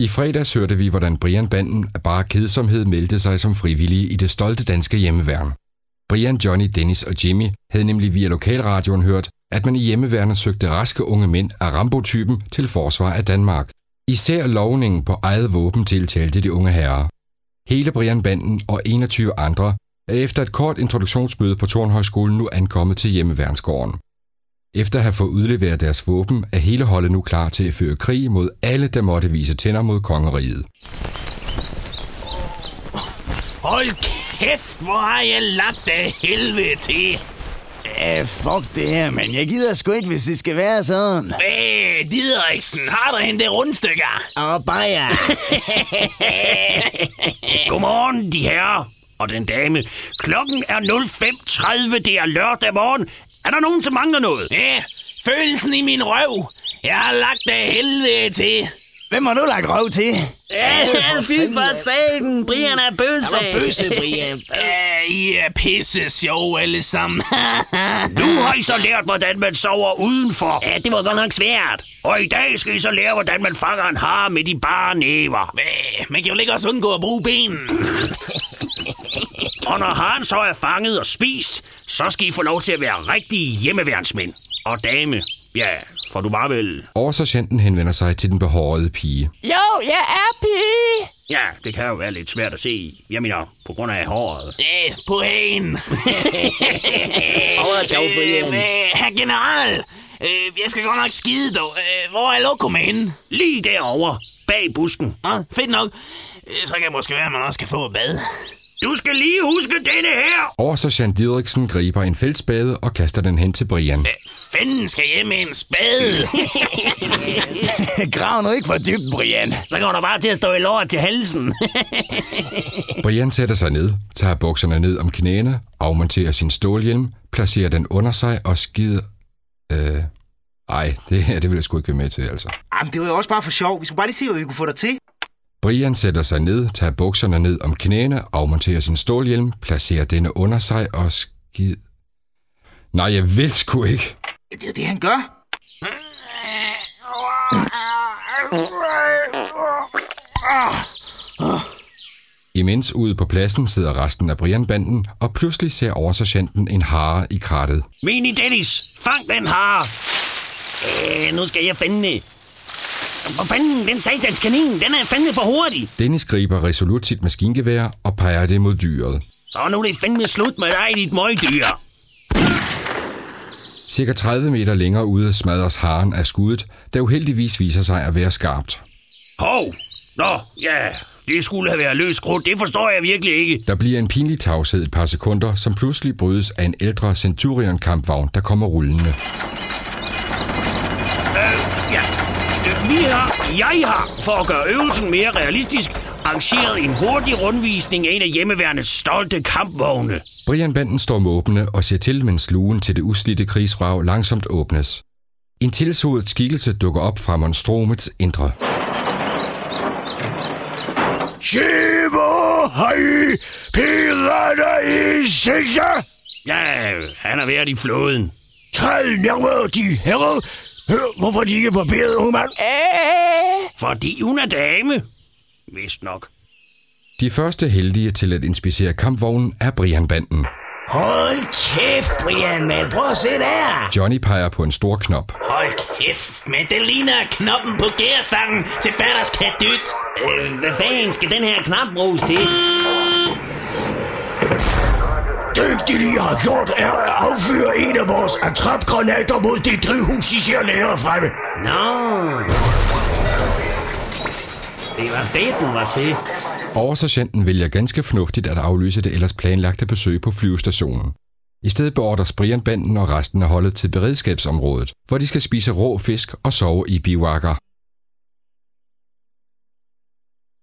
I fredags hørte vi, hvordan Brian-banden af bare kedsomhed meldte sig som frivillige i det stolte danske hjemmeværn. Brian, Johnny, Dennis og Jimmy havde nemlig via lokalradioen hørt, at man i hjemmeværnet søgte raske unge mænd af Rambo-typen til forsvar af Danmark. Især lovningen på eget våben tiltalte de unge herrer. Hele Brian-banden og 21 andre er efter et kort introduktionsmøde på Tornhøjskolen nu ankommet til hjemmeværnsgården. Efter at have fået udleveret deres våben, er hele holdet nu klar til at føre krig mod alle, der måtte vise tænder mod kongeriget. Hold kæft, hvor har jeg lagt af helvede til. Fuck det her, men jeg gider sgu ikke, hvis det skal være sådan. Didriksen, har du hende rundstykker? Og bajer. Godmorgen, de herrer og den dame. Klokken er 05:30, det er lørdag morgen. Er der nogen, som mangler noget? Ja, følelsen i min røv. Jeg har lagt af helvede til. Hvem har du lagt røv til? Ja, fy for satan. Brian er bøsse. Jeg var bøsse, Brian. I er pisse sjov alle sammen. Nu har I så lært, hvordan man sover udenfor. Ja, det var godt nok svært. Og i dag skal I så lære, hvordan man fanger en hare med de bare næver. Man kan jo ikke også undgå at bruge benen. Og når haren så er fanget og spist, så skal I få lov til at være rigtige hjemmeværnsmænd. Og dame, ja, for du var vel... Oversergenten henvender sig til den behårede pige. Jo, jeg er pige. Ja, det kan jo være lidt svært at se. Jeg mener, på grund af håret. På hagen. Herr general, jeg skal godt nok skide dog. Hvor er lokum henne? Lige derovre, bag busken. Fedt nok. Så kan jeg måske være, at man også kan få et bad. Du skal lige huske denne her. Oversergent Didriksen griber en feltspade og kaster den hen til Brian. Fanden skal hjem med en spade. Grav nu ikke for dybt, Brian. Så går der bare til at stå i lort til halsen. Brian sætter sig ned, tager bukserne ned om knæene, afmonterer sin stålhjelm, placerer den under sig og skider... det vil jeg sgu ikke være med til, altså. Jamen, det var jo også bare for sjov. Vi skulle bare lige se, hvad vi kunne få dig til. Brian sætter sig ned, tager bukserne ned om knæene, afmonterer sin stålhjelm, placerer denne under sig og skider... Nej, jeg vil sgu ikke. Det er det, han gør. Imens ude på pladsen sidder resten af Brian-banden, og pludselig ser oversergenten en hare i krattet. Mini Dennis, fang den hare. Nu skal jeg finde det. Hvor fanden, den satans kanin, den er fandme for hurtig. Dennis griber resolut sit maskingevær og peger det mod dyret. Så nu er det fandme slut med dig, dit møgdyr. Cirka 30 meter længere ude smadres haren af skuddet, der uheldigvis viser sig at være skarpt. Hov! Nå, ja, det skulle have været løs krudt, det forstår jeg virkelig ikke. Der bliver en pinlig tavshed et par sekunder, som pludselig brydes af en ældre Centurion-kampvogn, der kommer rullende. Jeg har, for at gøre øvelsen mere realistisk, arrangeret en hurtig rundvisning af en af hjemmeværnets stolte kampvogne. Brian-banden står måbende og ser til, mens lugen til det uslidte krigsvrag langsomt åbnes. En tilsodet skikkelse dukker op fra monstrumets indre. Shibo, hej, pirater i sikse! Ja, han har været i flåden. Træd nærmere, de herrer. Hør, hvorfor de ikke er barberet, unge mand? Fordi hun er dame. Vist nok. De første heldige til at inspicere kampvognen er Brian-banden. Hold kæft, Brian, man. Prøv at se der. Johnny peger på en stor knop. Hold kæft, men det ligner knoppen på gærstangen til fatters kadyt. Hvad fanden skal den her knap bruges til? Det, de lige har gjort, er at affyre en af vores attrapgranater mod det drivhus, I ser længere fremme. Nå. Det var det, den var til. Oversergenten vælger ganske fornuftigt at aflyse det ellers planlagte besøg på flyvestationen. I stedet beordres Brian-banden og resten af holdet til beredskabsområdet, hvor de skal spise rå fisk og sove i bivakker.